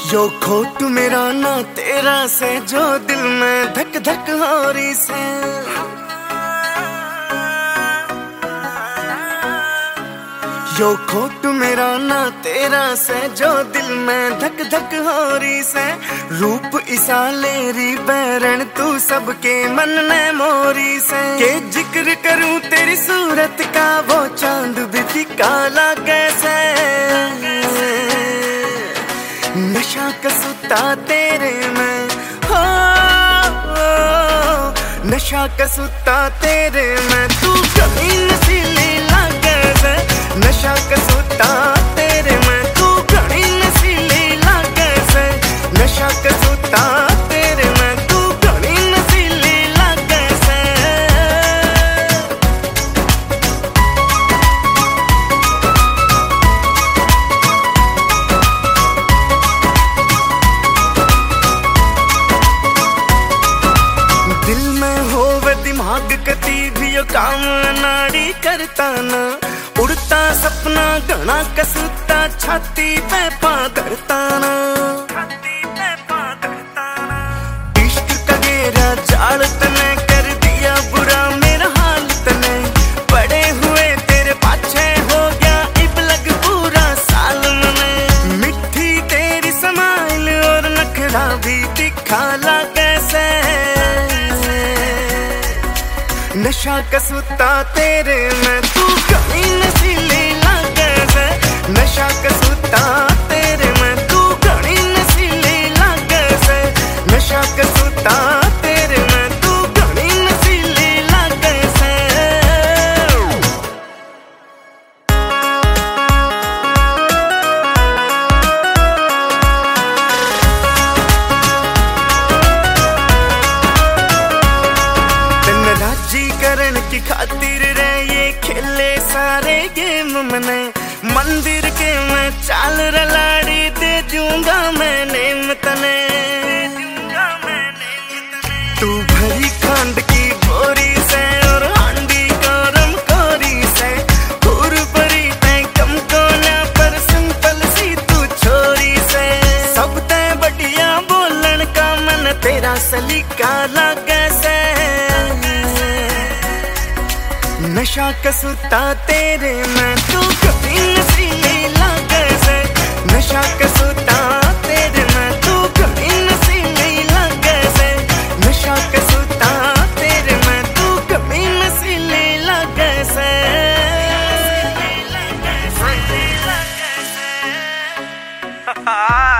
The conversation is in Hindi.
यो खोट मेरा ना तेरा से जो दिल में धक धक हो रही से। यो खोट मेरा ना तेरा से जो दिल में धक धक हो रही से। रूप इसा लेरी बैरन तू सबके मन में मोरी से। के जिक्र करूं तेरी सूरत का वो चांद भी काला कैसे। नशा कसूता तेरे में हो, नशा कसूता तेरे में तू कभी नसीली लागे से। नशा कसूता तेरे में तू कभी नसीली लागे से। नशा कसूता तेरे में तू कभी नसीली लागे से। दिल में होवे दिमाग कती भी यो काम नाड़ी करता ना। उड़ता सपना घना कसूता छाती पे पा धरता ना। इश्क का गेरा जाल तने कर दिया बुरा मेरा हाल तने। पड़े हुए तेरे पाछे हो गया इब लग पूरा साल में। मिठी तेरी समाइल और नखरा भी दिखा ला कैसे। नशा कसूता तेरे में तू कभी नसीली लागे से। नशा कसूता तेरे में तू कभी नसीली लागे से। नशा कसूता तेरे में तू कभी नसीली लागे से। राजी करण की खातिर रे ये खेले सारे गेम मने। मंदिर के मैं चाल रलाड़ी दे दूंगा मैं नेम तने। तू भरी खांड की बोरी से और हांडी गरम कोरी से। हुर भरी तै कम कोना पर सिंपल सी तू छोरी से। सब ते बढ़िया बोलन का मन तेरा सलीका लागे से। नशा कसूता तेरे में तू कभी नसीली लागे से। नशा कसूता तेरे में तू कभी नसीली लागे से। नशा कसूता तेरे में तू कभी नसीली लागे से।